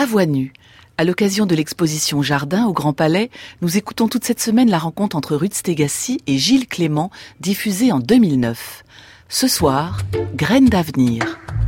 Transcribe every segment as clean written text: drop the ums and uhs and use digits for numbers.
À voix nue. À l'occasion de l'exposition Jardin au Grand Palais, nous écoutons toute cette semaine la rencontre entre Ruth Stégassy et Gilles Clément, diffusée en 2009. Ce soir, Graines d'avenir.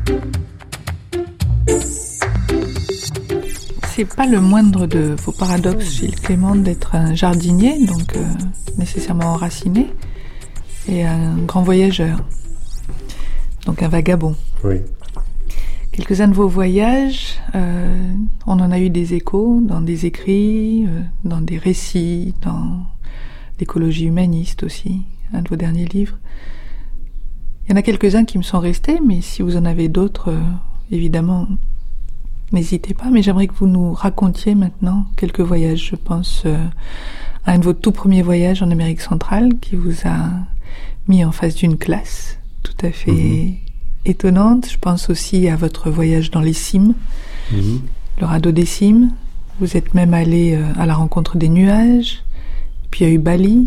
C'est pas le moindre de vos paradoxes, Gilles Clément, d'être un jardinier, donc nécessairement enraciné, et un grand voyageur, donc un vagabond. Oui. Quelques-uns de vos voyages, on en a eu des échos dans des écrits, dans des récits, dans l'écologie humaniste aussi, un de vos derniers livres. Il y en a quelques-uns qui me sont restés, mais si vous en avez d'autres, évidemment, n'hésitez pas. Mais j'aimerais que vous nous racontiez maintenant quelques voyages. Je pense à un de vos tout premiers voyages en Amérique centrale qui vous a mis en face d'une classe tout à fait étonnante. Je pense aussi à votre voyage dans les cimes, le radeau des cimes. Vous êtes même allé à la rencontre des nuages. Puis il y a eu Bali.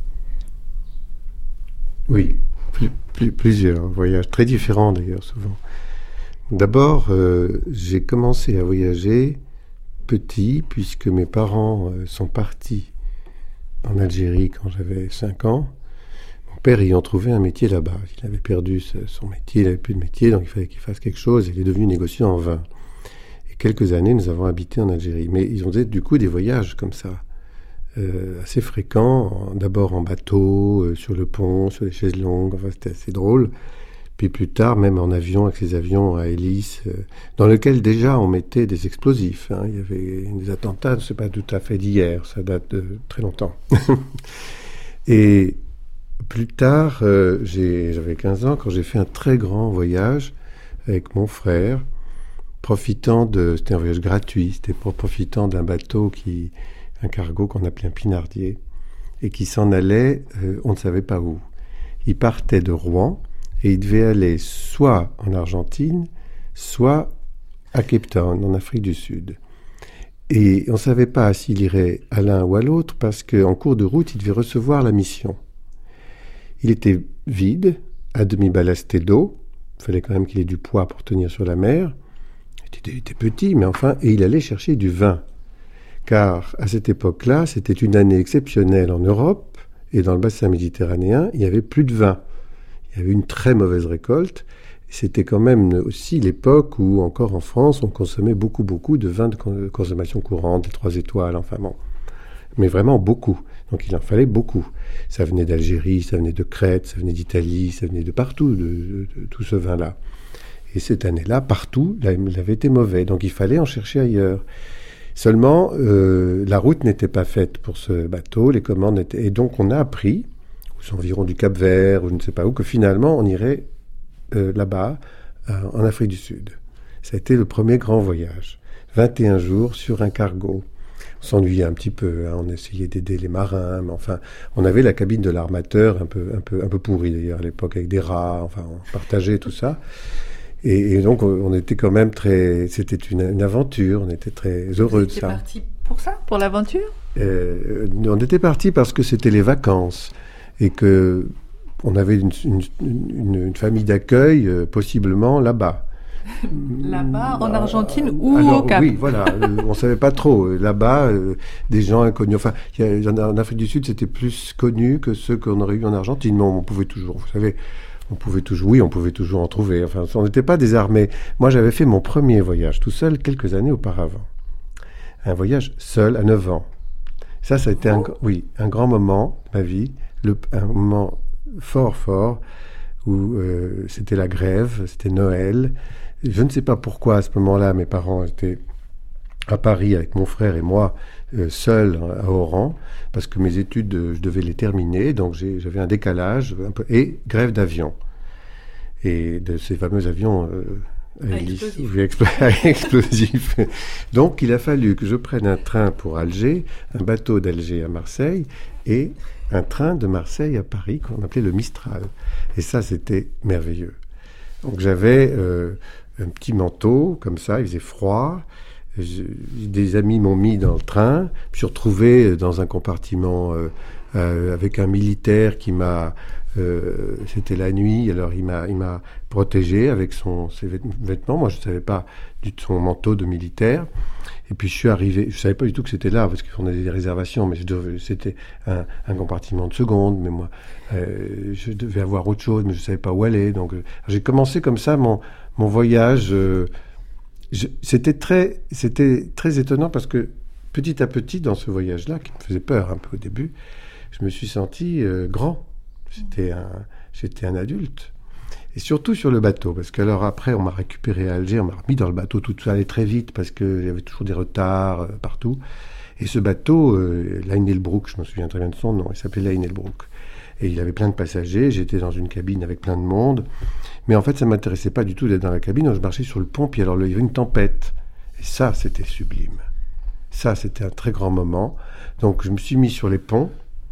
Oui, plusieurs voyages, très différents d'ailleurs souvent. D'abord, j'ai commencé à voyager petit, puisque mes parents sont partis en Algérie quand j'avais 5 ans. Mon père ayant trouvé un métier là-bas. Il avait perdu son métier, il n'avait plus de métier, donc il fallait qu'il fasse quelque chose. Il est devenu négociant en vin. Et quelques années, nous avons habité en Algérie. Mais ils ont fait du coup des voyages comme ça, assez fréquents. D'abord en bateau, sur le pont, sur les chaises longues. Enfin, c'était assez drôle. Puis plus tard, même en avion, avec ces avions à hélice, dans lesquels déjà on mettait des explosifs. Il y avait des attentats, c'est pas tout à fait d'hier, ça date de très longtemps. Et plus tard, j'avais 15 ans, quand j'ai fait un très grand voyage avec mon frère, c'était un voyage gratuit, c'était profitant d'un bateau, un cargo qu'on appelait un pinardier, et qui s'en allait, on ne savait pas où. Il partait de Rouen, et il devait aller soit en Argentine, soit à Cape Town, en Afrique du Sud. Et on ne savait pas s'il irait à l'un ou à l'autre, parce qu'en cours de route, il devait recevoir la mission. Il était vide, à demi ballasté d'eau. Il fallait quand même qu'il ait du poids pour tenir sur la mer. Il était petit, mais enfin, et il allait chercher du vin. Car à cette époque-là, c'était une année exceptionnelle en Europe, et dans le bassin méditerranéen, il n'y avait plus de vin. Il y avait une très mauvaise récolte. C'était quand même aussi l'époque où, encore en France, on consommait beaucoup de vin de consommation courante, des 3 étoiles, enfin bon. Mais vraiment beaucoup. Donc il en fallait beaucoup. Ça venait d'Algérie, ça venait de Crète, ça venait d'Italie, ça venait de partout, de tout ce vin-là. Et cette année-là, partout, il avait été mauvais. Donc il fallait en chercher ailleurs. Seulement, la route n'était pas faite pour ce bateau, les commandes étaient... Et donc on a appris, aux environs du Cap-Vert, ou je ne sais pas où, que finalement on irait là-bas, en Afrique du Sud. Ça a été le premier grand voyage. 21 jours sur un cargo. On s'ennuyait un petit peu, on essayait d'aider les marins, mais enfin, on avait la cabine de l'armateur, un peu pourrie d'ailleurs à l'époque, avec des rats, enfin, on partageait tout ça. Et donc, on était quand même c'était une aventure, on était très heureux de ça. Vous étiez parti pour ça, pour l'aventure ? On était parti parce que c'était les vacances, et que on avait une famille d'accueil, possiblement là-bas. Là-bas, en Argentine ou alors, au Cap ? Oui, voilà, on ne savait pas trop. Là-bas, des gens inconnus. Enfin, en Afrique du Sud, c'était plus connu que ceux qu'on aurait eu en Argentine, mais on pouvait toujours, vous savez, on pouvait toujours en trouver. Enfin, on n'était pas désarmés. Moi, j'avais fait mon premier voyage tout seul quelques années auparavant. Un voyage seul à 9 ans. Ça a été un grand moment de ma vie, un moment fort, où c'était la grève, c'était Noël. Je ne sais pas pourquoi, à ce moment-là, mes parents étaient à Paris avec mon frère et moi, seuls à Oran, parce que mes études, je devais les terminer, donc j'avais un décalage, et grève d'avion. Et de ces fameux avions explosifs. Donc, il a fallu que je prenne un train pour Alger, un bateau d'Alger à Marseille, et un train de Marseille à Paris qu'on appelait le Mistral. Et ça, c'était merveilleux. Donc, j'avais un petit manteau, comme ça, il faisait froid. Des amis m'ont mis dans le train. Je me suis retrouvé dans un compartiment avec un militaire qui m'a C'était la nuit, alors il m'a protégé avec ses vêtements. Moi, je ne savais pas de son manteau de militaire. Et puis je suis arrivé, je ne savais pas du tout que c'était là, parce qu'on avait des réservations, mais c'était un compartiment de seconde, mais moi, je devais avoir autre chose, mais je ne savais pas où aller. Donc j'ai commencé comme ça mon voyage. C'était très étonnant, parce que petit à petit, dans ce voyage-là, qui me faisait peur un peu au début, je me suis senti grand. J'étais un adulte. Et surtout sur le bateau, parce qu'alors après, on m'a récupéré à Alger, on m'a remis dans le bateau, tout ça allait très vite, parce qu'il y avait toujours des retards partout. Et ce bateau, Line Elbrook, je me souviens très bien de son nom, il s'appelait Line Elbrook. Et il avait plein de passagers, j'étais dans une cabine avec plein de monde. Mais en fait, ça ne m'intéressait pas du tout d'être dans la cabine, je marchais sur le pont, puis alors il y avait une tempête. Et ça, c'était sublime. Ça, c'était un très grand moment. Donc, je me suis mis sur les ponts,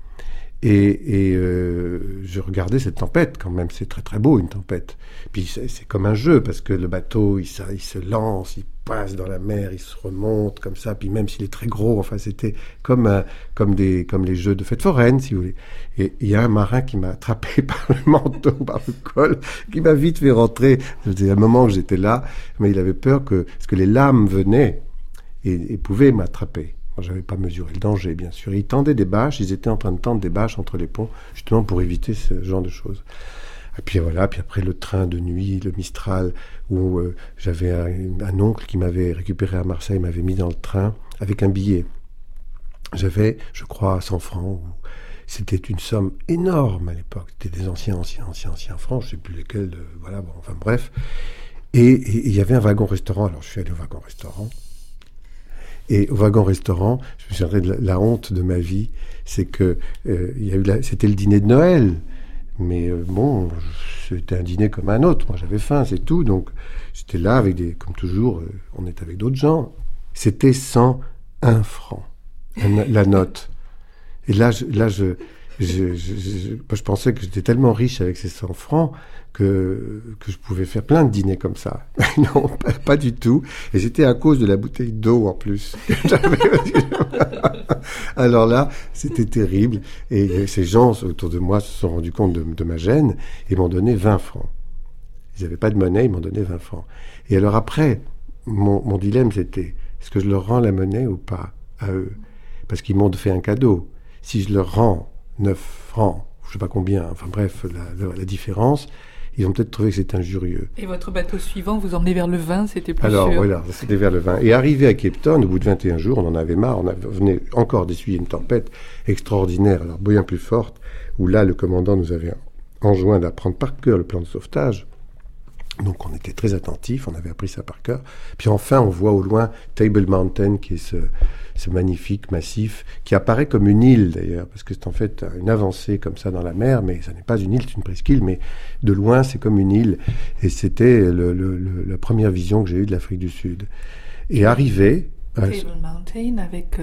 et je regardais cette tempête quand même. C'est très très beau, une tempête. Puis c'est comme un jeu, parce que le bateau il se lance, il passe dans la mer, il se remonte comme ça. Puis même s'il est très gros, enfin c'était comme les jeux de fête foraine, si vous voulez. Et il y a un marin qui m'a attrapé par le manteau, par le col, qui m'a vite fait rentrer. C'était un moment où j'étais là, mais il avait peur parce que les lames venaient et pouvaient m'attraper. Moi, je n'avais pas mesuré le danger, bien sûr. Ils tendaient des bâches, ils étaient en train de tendre des bâches entre les ponts, justement pour éviter ce genre de choses. Et puis voilà, puis après le train de nuit, le Mistral, où j'avais un oncle qui m'avait récupéré à Marseille, m'avait mis dans le train avec un billet. J'avais, je crois, 100 francs. C'était une somme énorme à l'époque. C'était des anciens francs, je ne sais plus lesquels, voilà, bon, enfin bref. Et il y avait un wagon-restaurant, alors je suis allé au wagon-restaurant. Et au wagon-restaurant, je me souviens de la honte de ma vie, c'est que c'était le dîner de Noël. Mais bon, c'était un dîner comme un autre. Moi, j'avais faim, c'est tout. Donc, j'étais là avec comme toujours, on est avec d'autres gens. C'était 101 francs, la note. Et là, je pensais que j'étais tellement riche avec ces 100 francs que je pouvais faire plein de dîners comme ça. Non, pas du tout. Et c'était à cause de la bouteille d'eau en plus. Alors là, c'était terrible. Et ces gens autour de moi se sont rendus compte de ma gêne et m'ont donné 20 francs. Ils n'avaient pas de monnaie, ils m'ont donné 20 francs. Et alors après, mon dilemme, c'était, est-ce que je leur rends la monnaie ou pas à eux? Parce qu'ils m'ont fait un cadeau. Si je leur rends 9 francs, je ne sais pas combien, enfin bref, la différence, ils ont peut-être trouvé que c'était injurieux. Et votre bateau suivant vous emmenait vers le vin, c'était plus alors, sûr. Alors voilà, c'était vers le vin. Et arrivé à Cape Town, au bout de 21 jours, on en avait marre, on venait encore d'essuyer une tempête extraordinaire, alors bien plus forte, où là, le commandant nous avait enjoint d'apprendre par cœur le plan de sauvetage. Donc on était très attentifs, on avait appris ça par cœur. Puis enfin, on voit au loin Table Mountain, qui est ce magnifique massif, qui apparaît comme une île d'ailleurs, parce que c'est en fait une avancée comme ça dans la mer, mais ça n'est pas une île, c'est une presqu'île, mais de loin c'est comme une île. Et c'était la première vision que j'ai eue de l'Afrique du Sud. Et arrivé... Table Mountain avec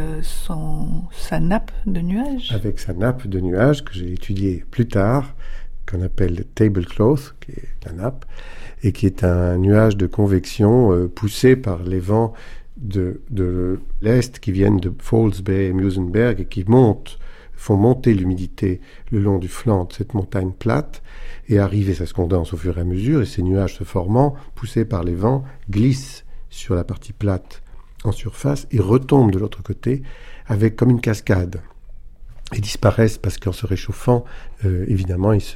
sa nappe de nuages. Avec sa nappe de nuages, que j'ai étudiée plus tard, qu'on appelle le tablecloth, qui est la nappe, et qui est un nuage de convection poussé par les vents de l'Est qui viennent de Falls Bay et Muizenberg et qui font monter l'humidité le long du flanc de cette montagne plate et arriver, ça se condense au fur et à mesure, et ces nuages se formant, poussés par les vents, glissent sur la partie plate en surface et retombent de l'autre côté avec comme une cascade. Ils disparaissent parce qu'en se réchauffant, évidemment, ils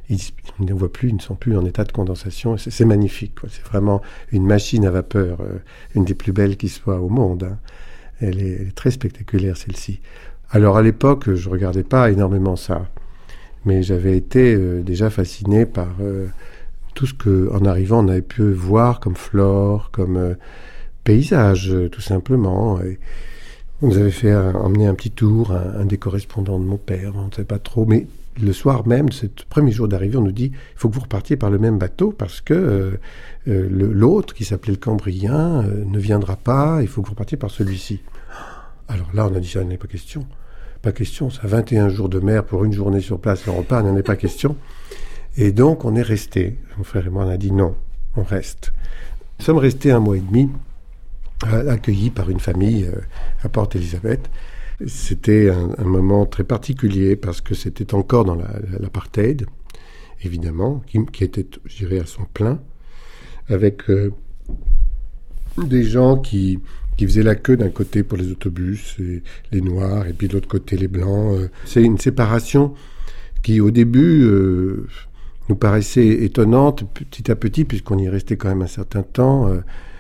ne voient plus, ils ne sont plus en état de condensation. C'est magnifique, quoi. C'est vraiment une machine à vapeur, une des plus belles qui soit au monde. Hein. Elle est très spectaculaire, celle-ci. Alors, à l'époque, je ne regardais pas énormément ça. Mais j'avais été déjà fasciné par tout ce qu'en arrivant, on avait pu voir comme flore, comme paysage, tout simplement. Et on nous avait emmener un petit tour, un des correspondants de mon père, on ne savait pas trop, mais le soir même, ce premier jour d'arrivée, on nous dit il faut que vous repartiez par le même bateau parce que l'autre, qui s'appelait le Cambrien, ne viendra pas, il faut que vous repartiez par celui-ci. Alors là, on a dit ça, il n'est pas question. Pas question, ça, 21 jours de mer pour une journée sur place, et on repart, il n'en est pas question. Et donc, on est restés. Mon frère et moi, on a dit non, on reste. Nous sommes restés 1 mois et demi, accueillis par une famille à Port Elizabeth. C'était un moment très particulier parce que c'était encore dans l'apartheid. évidemment, qui était, je dirais, à son plein, avec des gens qui faisaient la queue d'un côté pour les autobus, et les noirs, et puis de l'autre côté les blancs. C'est une séparation qui, au début, nous paraissait étonnante, petit à petit, puisqu'on y restait quand même un certain temps,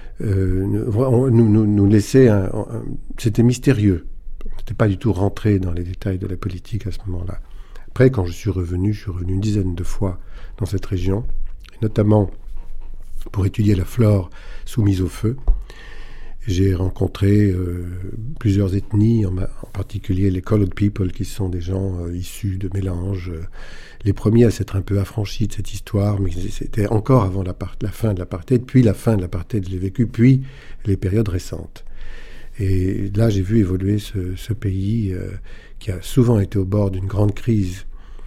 nous laissait... c'était mystérieux. On n'était pas du tout rentré dans les détails de la politique à ce moment-là. Après, quand je suis revenu une dizaine de fois dans cette région, et notamment pour étudier la flore soumise au feu. J'ai rencontré plusieurs ethnies, en particulier les colored people, qui sont des gens issus de mélanges. Les premiers à s'être un peu affranchis de cette histoire, mais c'était encore avant la fin de l'apartheid, puis la fin de l'apartheid, je l'ai vécu, puis les périodes récentes. Et là, j'ai vu évoluer ce pays qui a souvent été au bord d'une grande crise,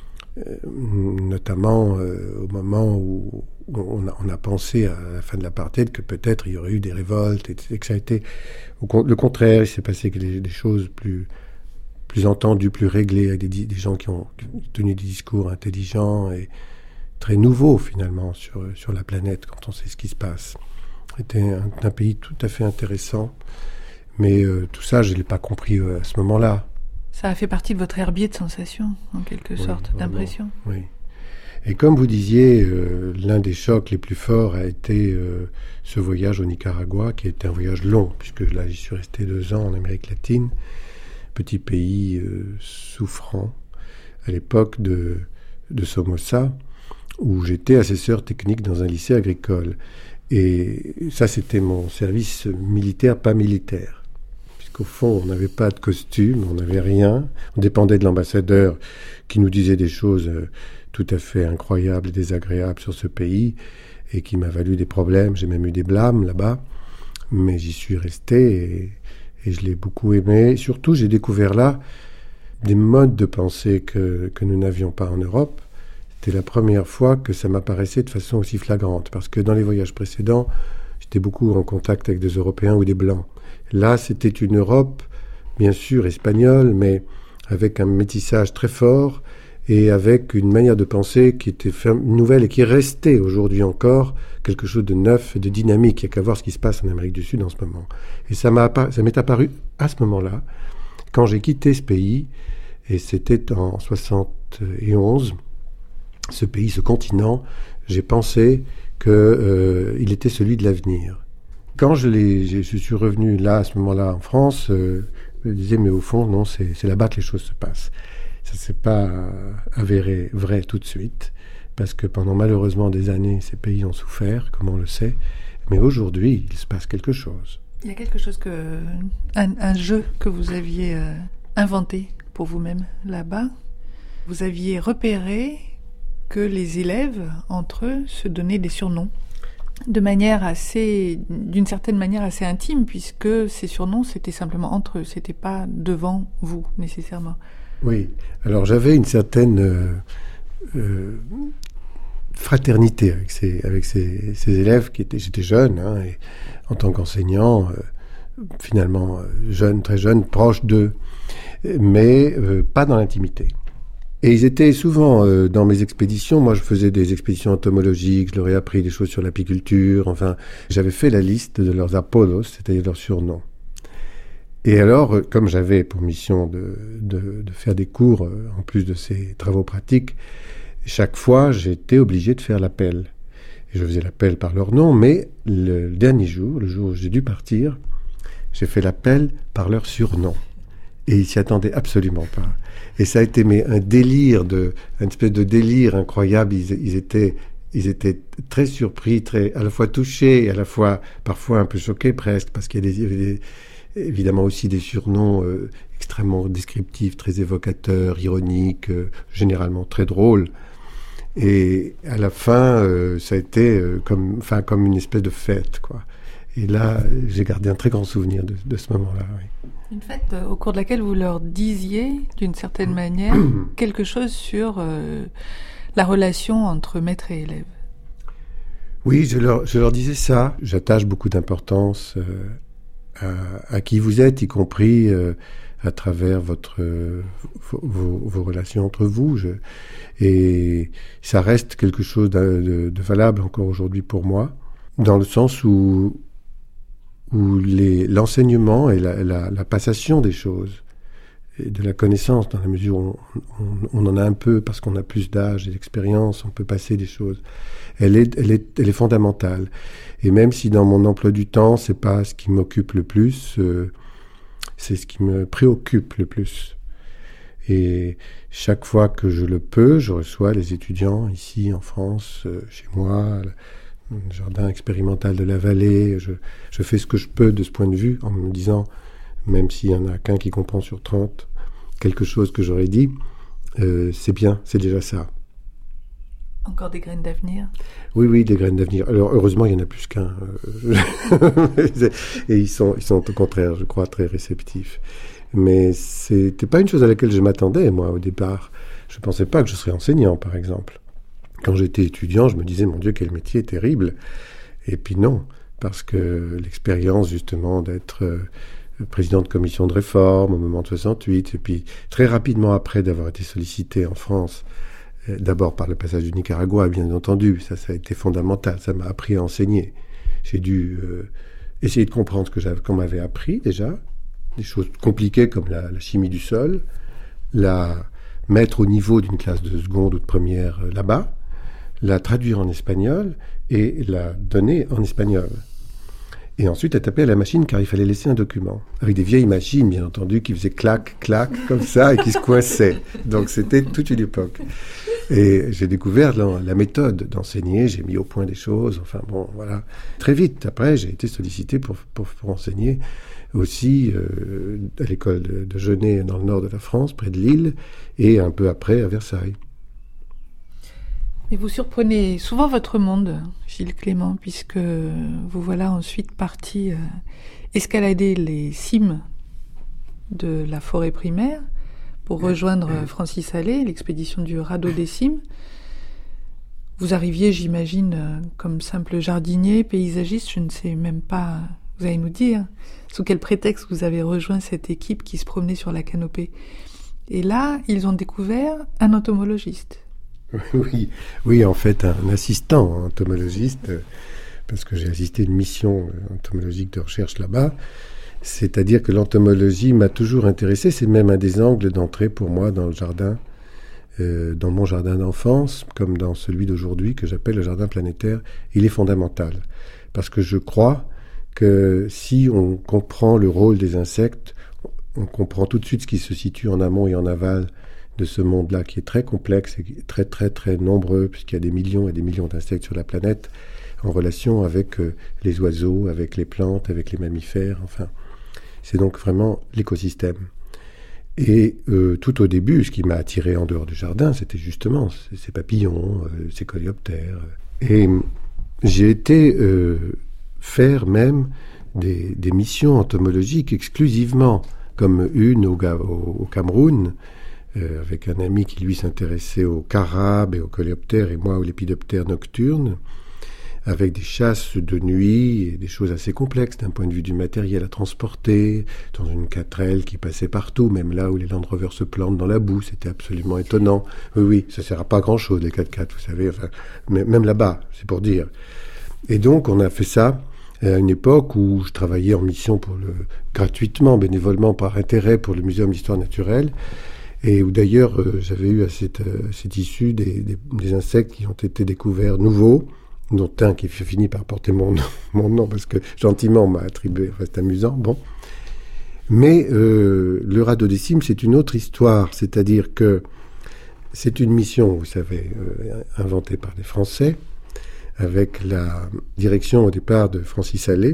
notamment au moment où on a pensé à la fin de l'apartheid que peut-être il y aurait eu des révoltes, et que ça a été le contraire. Il s'est passé des choses plus entendues, plus réglées, avec des gens qui ont tenu des discours intelligents et très nouveaux finalement sur la planète quand on sait ce qui se passe. C'était un pays tout à fait intéressant, mais tout ça je ne l'ai pas compris à ce moment-là. Ça a fait partie de votre herbier de sensations, en quelque sorte, d'impression. Oui. Et comme vous disiez, l'un des chocs les plus forts a été ce voyage au Nicaragua, qui était un voyage long, puisque là, j'y suis resté 2 ans en Amérique latine, petit pays souffrant, à l'époque de Somoza, où j'étais assesseur technique dans un lycée agricole. Et ça, c'était mon service militaire, pas militaire. Au fond, on n'avait pas de costume, on n'avait rien. On dépendait de l'ambassadeur qui nous disait des choses tout à fait incroyables et désagréables sur ce pays et qui m'a valu des problèmes. J'ai même eu des blâmes là-bas, mais j'y suis resté et je l'ai beaucoup aimé. Surtout, j'ai découvert là des modes de pensée que nous n'avions pas en Europe. C'était la première fois que ça m'apparaissait de façon aussi flagrante, parce que dans les voyages précédents, j'étais beaucoup en contact avec des Européens ou des Blancs. Là, c'était une Europe, bien sûr, espagnole, mais avec un métissage très fort et avec une manière de penser qui était nouvelle et qui restait aujourd'hui encore quelque chose de neuf, de dynamique. Il n'y a qu'à voir ce qui se passe en Amérique du Sud en ce moment. Et ça m'est apparu à ce moment-là, quand j'ai quitté ce pays, et c'était en 71, ce pays, ce continent, j'ai pensé qu'il était celui de l'avenir. Quand je suis revenu là, à ce moment-là, en France, je me disais, mais au fond, non, c'est là-bas que les choses se passent. Ça ne s'est pas avéré vrai tout de suite, parce que pendant malheureusement des années, ces pays ont souffert, comme on le sait, mais aujourd'hui, il se passe quelque chose. Il y a quelque chose un jeu que vous aviez inventé pour vous-même là-bas. Vous aviez repéré que les élèves, entre eux, se donnaient des surnoms. D'une certaine manière assez intime, puisque ces surnoms, c'était simplement entre eux, c'était pas devant vous, nécessairement. Oui, alors j'avais une certaine fraternité avec ces élèves j'étais jeune, et en tant qu'enseignant, finalement jeune, très jeune, proche d'eux, mais pas dans l'intimité. Et ils étaient souvent dans mes expéditions. Moi, je faisais des expéditions entomologiques, je leur ai appris des choses sur l'apiculture. Enfin, j'avais fait la liste de leurs apodos, c'est-à-dire leurs surnoms. Et alors, comme j'avais pour mission de faire des cours, en plus de ces travaux pratiques, chaque fois, j'étais obligé de faire l'appel. Et je faisais l'appel par leur nom, mais le dernier jour, le jour où j'ai dû partir, j'ai fait l'appel par leur surnom. Et ils s'y attendaient absolument pas. Et ça a été un délire, une espèce de délire incroyable. Ils étaient très surpris, à la fois touchés et à la fois parfois un peu choqués presque, parce qu'il y avait évidemment aussi des surnoms extrêmement descriptifs, très évocateurs, ironiques, généralement très drôles. Et à la fin, ça a été comme une espèce de fête, quoi. Et là, j'ai gardé un très grand souvenir de ce moment-là. Oui. Une fête au cours de laquelle vous leur disiez, d'une certaine manière, quelque chose sur la relation entre maître et élève. Oui, je leur disais ça. J'attache beaucoup d'importance à qui vous êtes, y compris à travers vos relations entre vous. Et ça reste quelque chose de valable encore aujourd'hui pour moi, dans le sens où l'enseignement et la passation des choses, et de la connaissance, dans la mesure où on en a un peu, parce qu'on a plus d'âge et d'expérience, on peut passer des choses. Elle est fondamentale. Et même si dans mon emploi du temps, c'est pas ce qui m'occupe le plus, c'est ce qui me préoccupe le plus. Et chaque fois que je le peux, je reçois les étudiants ici en France, chez moi, le jardin expérimental de la vallée. Je fais ce que je peux de ce point de vue, en me disant, même s'il y en a qu'un qui comprend sur 30, quelque chose que j'aurais dit, c'est bien, c'est déjà ça. Encore des graines d'avenir ? Oui, des graines d'avenir. Alors, heureusement, il y en a plus qu'un. Et ils sont au contraire, je crois, très réceptifs. Mais c'était pas une chose à laquelle je m'attendais, moi, au départ. Je pensais pas que je serais enseignant, par exemple. Quand j'étais étudiant, je me disais, mon Dieu, quel métier terrible. Et puis non, parce que l'expérience, justement, d'être président de commission de réforme au moment de 68, et puis très rapidement après d'avoir été sollicité en France, d'abord par le passage du Nicaragua, bien entendu, ça a été fondamental, ça m'a appris à enseigner. J'ai dû essayer de comprendre ce qu'on m'avait appris déjà, des choses compliquées comme la chimie du sol, la mettre au niveau d'une classe de seconde ou de première là-bas, la traduire en espagnol et la donner en espagnol. Et ensuite à taper à la machine car il fallait laisser un document. Avec des vieilles machines, bien entendu, qui faisaient clac, clac, comme ça, et qui se coinçaient. Donc c'était toute une époque. Et j'ai découvert la méthode d'enseigner, j'ai mis au point des choses, enfin bon, voilà. Très vite, après, j'ai été sollicité pour enseigner aussi à l'école de Genêt, dans le nord de la France, près de Lille, et un peu après à Versailles. Mais vous surprenez souvent votre monde, Gilles Clément, puisque vous voilà ensuite parti escalader les cimes de la forêt primaire pour rejoindre Francis Allais, l'expédition du Radeau des Cimes. Vous arriviez, j'imagine, comme simple jardinier, paysagiste, je ne sais même pas, vous allez nous dire, sous quel prétexte vous avez rejoint cette équipe qui se promenait sur la canopée. Et là, ils ont découvert un entomologiste. Oui, en fait, un assistant entomologiste, parce que j'ai assisté à une mission entomologique de recherche là-bas. C'est-à-dire que l'entomologie m'a toujours intéressé. C'est même un des angles d'entrée pour moi dans le jardin, dans mon jardin d'enfance, comme dans celui d'aujourd'hui que j'appelle le jardin planétaire. Il est fondamental, parce que je crois que si on comprend le rôle des insectes, on comprend tout de suite ce qui se situe en amont et en aval de ce monde-là qui est très complexe et très très très nombreux, puisqu'il y a des millions et des millions d'insectes sur la planète en relation avec les oiseaux, avec les plantes, avec les mammifères, enfin. C'est donc vraiment l'écosystème. Et tout au début, ce qui m'a attiré en dehors du jardin, c'était justement ces papillons, ces coléoptères. Et j'ai été faire même des missions entomologiques exclusivement, comme une au Cameroun, avec un ami qui lui s'intéressait aux carabes et aux coléoptères et moi aux lépidoptères nocturnes, avec des chasses de nuit et des choses assez complexes d'un point de vue du matériel à transporter, dans une 4L qui passait partout, même là où les Land Rover se plantent dans la boue, c'était absolument étonnant. Oui, ça sert à pas grand-chose les 4x4, vous savez, enfin, même là-bas, c'est pour dire. Et donc on a fait ça à une époque où je travaillais en mission gratuitement, bénévolement, par intérêt pour le Muséum d'Histoire Naturelle, et où d'ailleurs j'avais eu à cette issue des insectes qui ont été découverts nouveaux, dont un qui finit par porter mon nom parce que gentiment on m'a attribué, enfin, c'est amusant, bon. Mais le Radeau des Cimes, c'est une autre histoire, c'est-à-dire que c'est une mission, vous savez, inventée par des Français, avec la direction au départ de Francis Allais,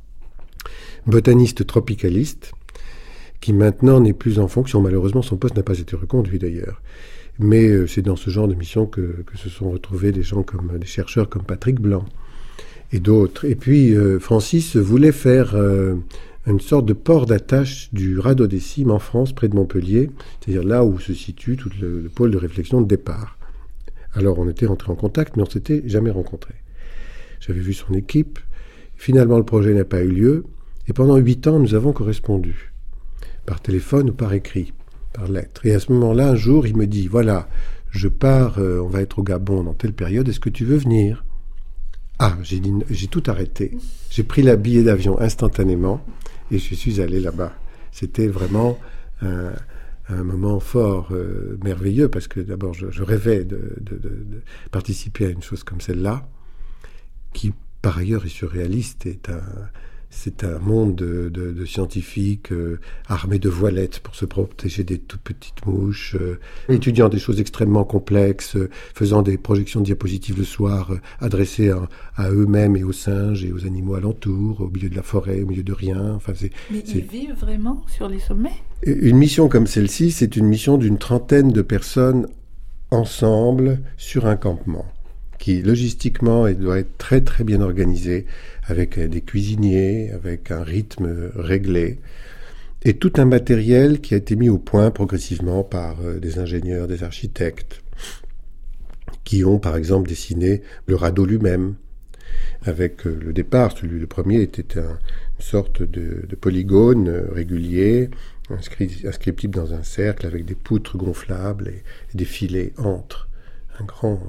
botaniste tropicaliste, qui maintenant n'est plus en fonction. Malheureusement, son poste n'a pas été reconduit d'ailleurs. Mais c'est dans ce genre de mission que se sont retrouvés des gens comme des chercheurs comme Patrick Blanc et d'autres. Et puis Francis voulait faire une sorte de port d'attache du Radeau des Cimes en France, près de Montpellier, c'est-à-dire là où se situe tout le pôle de réflexion de départ. Alors on était rentrés en contact, mais on ne s'était jamais rencontrés. J'avais vu son équipe. Finalement, le projet n'a pas eu lieu. Et pendant 8 ans, nous avons correspondu. par téléphone ou par écrit, par lettre. Et à ce moment-là, un jour, il me dit, voilà, je pars, on va être au Gabon dans telle période, est-ce que tu veux venir ? Ah, j'ai tout arrêté. J'ai pris le billet d'avion instantanément et je suis allé là-bas. C'était vraiment un moment fort, merveilleux, parce que d'abord, je rêvais de participer à une chose comme celle-là, qui, par ailleurs, est surréaliste, c'est un monde de scientifiques armés de voilettes pour se protéger des toutes petites mouches, étudiant des choses extrêmement complexes, faisant des projections de diapositives le soir, adressées à eux-mêmes et aux singes et aux animaux alentours, au milieu de la forêt, au milieu de rien. Enfin, ils vivent vraiment sur les sommets ? Une mission comme celle-ci, c'est une mission d'une trentaine de personnes ensemble sur un campement, qui logistiquement doit être très très bien organisé, avec des cuisiniers, avec un rythme réglé, et tout un matériel qui a été mis au point progressivement par des ingénieurs, des architectes, qui ont par exemple dessiné le radeau lui-même, avec le départ, le premier était une sorte de polygone régulier, inscriptible dans un cercle avec des poutres gonflables et des filets entre, un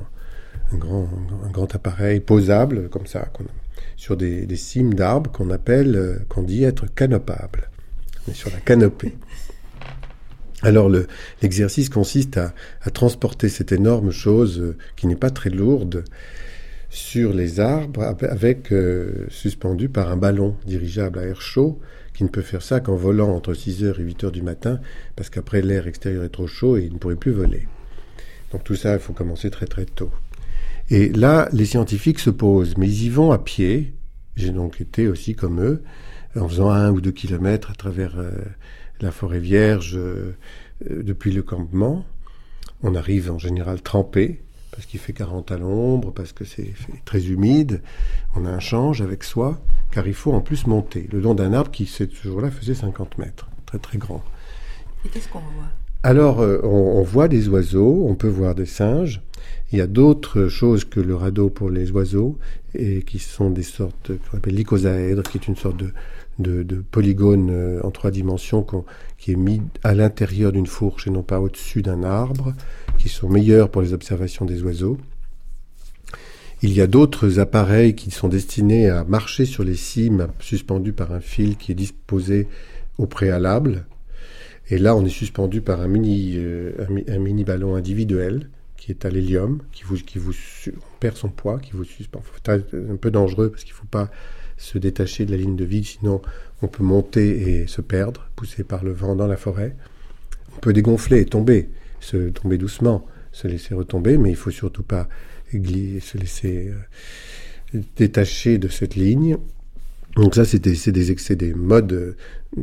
grand appareil posable comme ça, sur des cimes d'arbres qu'on dit être canopables. On est sur la canopée. Alors l'exercice consiste à transporter cette énorme chose qui n'est pas très lourde sur les arbres, avec suspendu par un ballon dirigeable à air chaud qui ne peut faire ça qu'en volant entre 6h et 8h du matin, parce qu'après l'air extérieur est trop chaud et il ne pourrait plus voler. Donc tout ça, il faut commencer très très tôt. Et là, les scientifiques se posent, mais ils y vont à pied. J'ai donc été aussi comme eux, en faisant 1 ou 2 kilomètres à travers la forêt vierge depuis le campement. On arrive en général trempé, parce qu'il fait 40 à l'ombre, parce que c'est très humide. On a un change avec soi, car il faut en plus monter le long d'un arbre qui, ce jour-là, faisait 50 mètres, très très grand. Et qu'est-ce qu'on voit ? Alors, on voit des oiseaux, on peut voir des singes. Il y a d'autres choses que le radeau pour les oiseaux, et qui sont des sortes qu'on appelle l'icosaèdre, qui est une sorte de polygone en 3 dimensions qui est mis à l'intérieur d'une fourche et non pas au-dessus d'un arbre, qui sont meilleurs pour les observations des oiseaux. Il y a d'autres appareils qui sont destinés à marcher sur les cimes, suspendus par un fil qui est disposé au préalable. Et là, on est suspendu par un mini ballon individuel qui est à l'hélium, qui vous perd son poids, qui vous suspend. C'est un peu dangereux parce qu'il ne faut pas se détacher de la ligne de vie, sinon on peut monter et se perdre, poussé par le vent dans la forêt. On peut dégonfler et tomber doucement, se laisser retomber, mais il ne faut surtout pas se laisser détacher de cette ligne. Donc ça, c'est des modes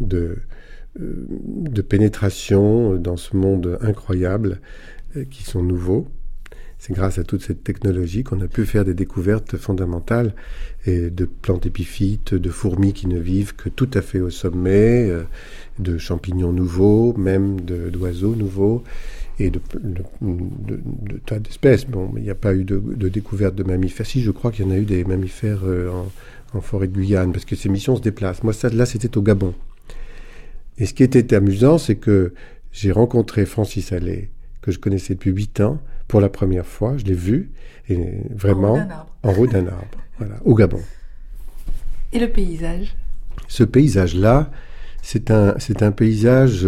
de pénétration dans ce monde incroyable qui sont nouveaux. C'est grâce à toute cette technologie qu'on a pu faire des découvertes fondamentales et de plantes épiphytes, de fourmis qui ne vivent que tout à fait au sommet, de champignons nouveaux, même d'oiseaux nouveaux et de tas d'espèces. Bon, il n'y a pas eu de découverte de mammifères. Si, je crois qu'il y en a eu des mammifères en forêt de Guyane, parce que ces missions se déplacent. Moi, là, c'était au Gabon. Et ce qui était amusant, c'est que j'ai rencontré Francis Allais, que je connaissais depuis 8 ans, pour la première fois. Je l'ai vu, et vraiment, en haut d'un arbre, voilà, au Gabon. Et le paysage ? Ce paysage-là, c'est un paysage...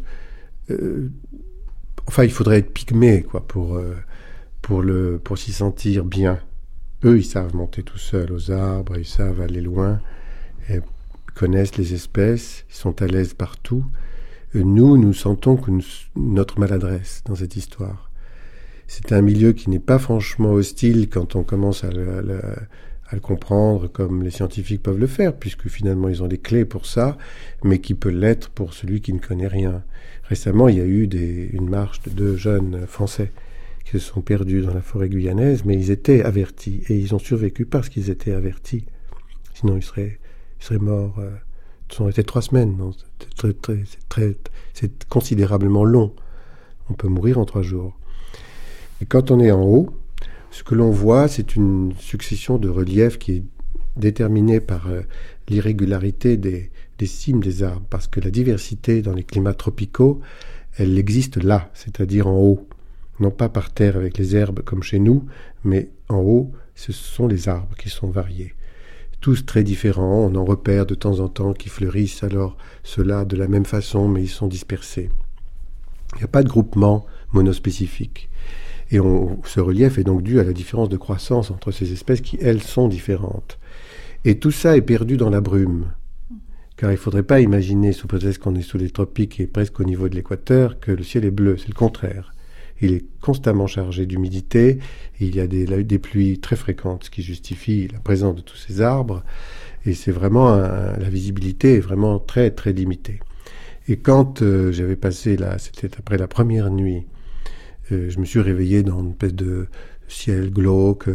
enfin, il faudrait être pygmée, quoi, pour s'y sentir bien. Eux, ils savent monter tout seuls aux arbres, ils savent aller loin, et connaissent les espèces, ils sont à l'aise partout. Nous sentons que notre maladresse dans cette histoire. C'est un milieu qui n'est pas franchement hostile quand on commence à le comprendre comme les scientifiques peuvent le faire, puisque finalement ils ont des clés pour ça, mais qui peut l'être pour celui qui ne connaît rien. Récemment, il y a eu une marche de 2 jeunes Français qui se sont perdus dans la forêt guyanaise, mais ils étaient avertis, et ils ont survécu parce qu'ils étaient avertis. Sinon, ils seraient morts. Ça aurait été 3 semaines. Non, c'est considérablement long. On peut mourir en 3 jours. Et quand on est en haut, ce que l'on voit, c'est une succession de reliefs qui est déterminée par l'irrégularité des cimes des arbres, parce que la diversité dans les climats tropicaux, elle existe là, c'est-à-dire en haut. Non pas par terre avec les herbes comme chez nous, mais en haut, ce sont les arbres qui sont variés. Tous très différents, on en repère de temps en temps qui fleurissent alors ceux-là de la même façon, mais ils sont dispersés. Il n'y a pas de groupement monospécifique. Et ce relief est donc dû à la différence de croissance entre ces espèces qui, elles, sont différentes. Et tout ça est perdu dans la brume. Car il ne faudrait pas imaginer, sous prétexte qu'on est sous les tropiques et presque au niveau de l'équateur, que le ciel est bleu. C'est le contraire. Il est constamment chargé d'humidité, et il y a des pluies très fréquentes, ce qui justifie la présence de tous ces arbres. Et c'est vraiment la visibilité est vraiment très, très limitée. Et quand j'avais passé c'était après la première nuit, je me suis réveillé dans une espèce de ciel glauque.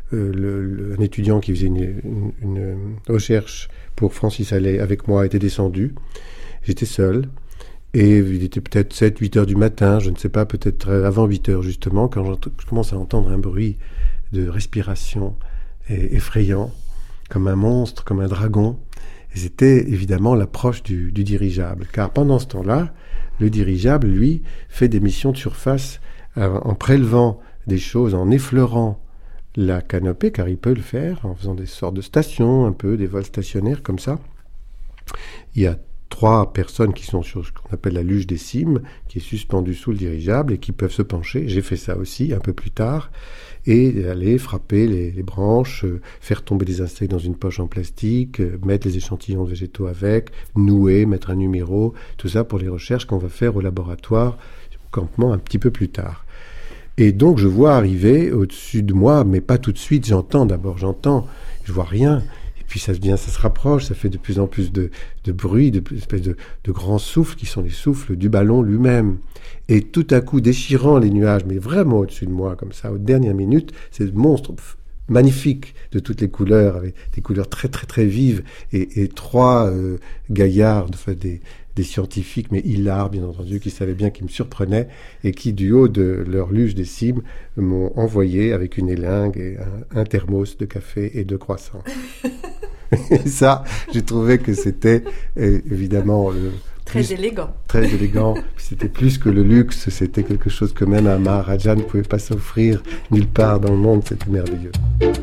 Un étudiant qui faisait une recherche pour Francis Allais avec moi était descendu. J'étais seul. Et il était peut-être 7-8 heures du matin, je ne sais pas, peut-être avant 8 heures justement, quand je commence à entendre un bruit de respiration effrayant, comme un monstre, comme un dragon. Et c'était évidemment l'approche du dirigeable. Car pendant ce temps-là, le dirigeable, lui, fait des missions de surface en prélevant des choses, en effleurant la canopée, car il peut le faire, en faisant des sortes de stations, un peu, des vols stationnaires comme ça. Il y a 3 personnes qui sont sur ce qu'on appelle la luge des cimes, qui est suspendue sous le dirigeable et qui peuvent se pencher. J'ai fait ça aussi un peu plus tard, et aller frapper les branches, faire tomber des insectes dans une poche en plastique, mettre les échantillons de végétaux avec, nouer, mettre un numéro, tout ça pour les recherches qu'on va faire au laboratoire, au campement un petit peu plus tard. Et donc je vois arriver au-dessus de moi, mais pas tout de suite, j'entends, je vois rien. Puis ça se rapproche, ça fait de plus en plus de bruit, de espèces de grands souffles qui sont les souffles du ballon lui-même. Et tout à coup, déchirant les nuages, mais vraiment au-dessus de moi, comme ça, aux dernières minutes, ces monstres magnifiques de toutes les couleurs, avec des couleurs très très très vives, et 3 gaillards, enfin des scientifiques, mais hilars, bien entendu, qui savaient bien qu'ils me surprenaient, et qui, du haut de leur luge des cimes, m'ont envoyé avec une élingue et un thermos de café et 2 croissants. Et ça, j'ai trouvé que c'était évidemment très élégant. Très élégant. C'était plus que le luxe, c'était quelque chose que même un Maharaja ne pouvait pas s'offrir nulle part dans le monde. C'était merveilleux.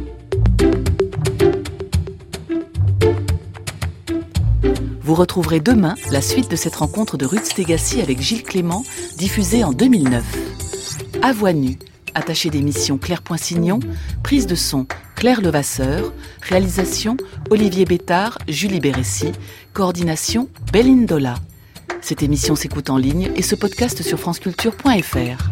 Vous retrouverez demain la suite de cette rencontre de Ruth Stégassy avec Gilles Clément, diffusée en 2009. À voix nue, attaché d'émission Claire Poinsignon, prise de son Claire Levasseur, réalisation Olivier Bétard, Julie Bérécy, coordination Belindola. Cette émission s'écoute en ligne et se podcast sur franceculture.fr.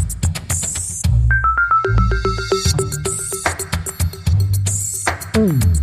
Mm.